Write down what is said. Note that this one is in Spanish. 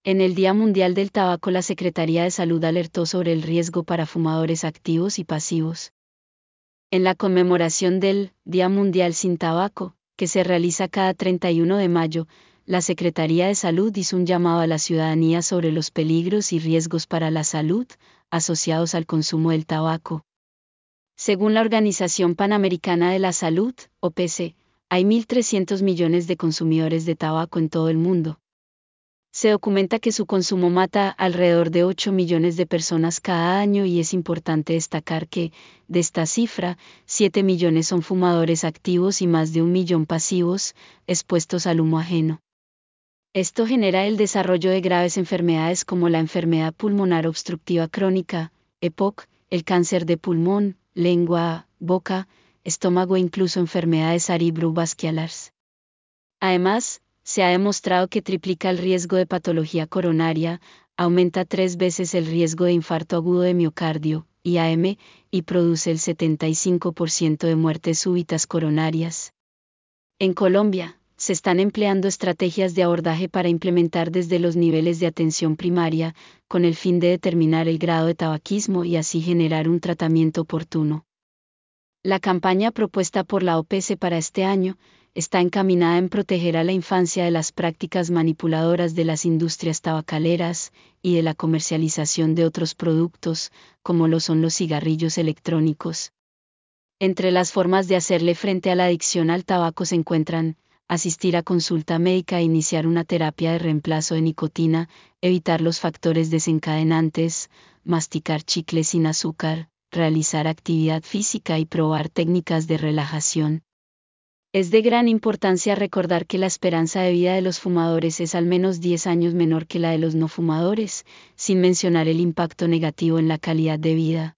En el Día Mundial del Tabaco, la Secretaría de Salud alertó sobre el riesgo para fumadores activos y pasivos. En la conmemoración del Día Mundial sin Tabaco, que se realiza cada 31 de mayo, la Secretaría de Salud hizo un llamado a la ciudadanía sobre los peligros y riesgos para la salud asociados al consumo del tabaco. Según la Organización Panamericana de la Salud, OPS, hay 1.300 millones de consumidores de tabaco en todo el mundo. Se documenta que su consumo mata alrededor de 8 millones de personas cada año y es importante destacar que, de esta cifra, 7 millones son fumadores activos y más de 1 millón pasivos, expuestos al humo ajeno. Esto genera el desarrollo de graves enfermedades como la enfermedad pulmonar obstructiva crónica, EPOC, el cáncer de pulmón, lengua, boca, estómago e incluso enfermedades cerebrovasculares. Además, se ha demostrado que triplica el riesgo de patología coronaria, aumenta 3 veces el riesgo de infarto agudo de miocardio, IAM, y produce el 75% de muertes súbitas coronarias. En Colombia, se están empleando estrategias de abordaje para implementar desde los niveles de atención primaria, con el fin de determinar el grado de tabaquismo y así generar un tratamiento oportuno. La campaña propuesta por la OPS para este año está encaminada en proteger a la infancia de las prácticas manipuladoras de las industrias tabacaleras y de la comercialización de otros productos, como lo son los cigarrillos electrónicos. Entre las formas de hacerle frente a la adicción al tabaco se encuentran asistir a consulta médica e iniciar una terapia de reemplazo de nicotina, evitar los factores desencadenantes, masticar chicles sin azúcar, realizar actividad física y probar técnicas de relajación. Es de gran importancia recordar que la esperanza de vida de los fumadores es al menos 10 años menor que la de los no fumadores, sin mencionar el impacto negativo en la calidad de vida.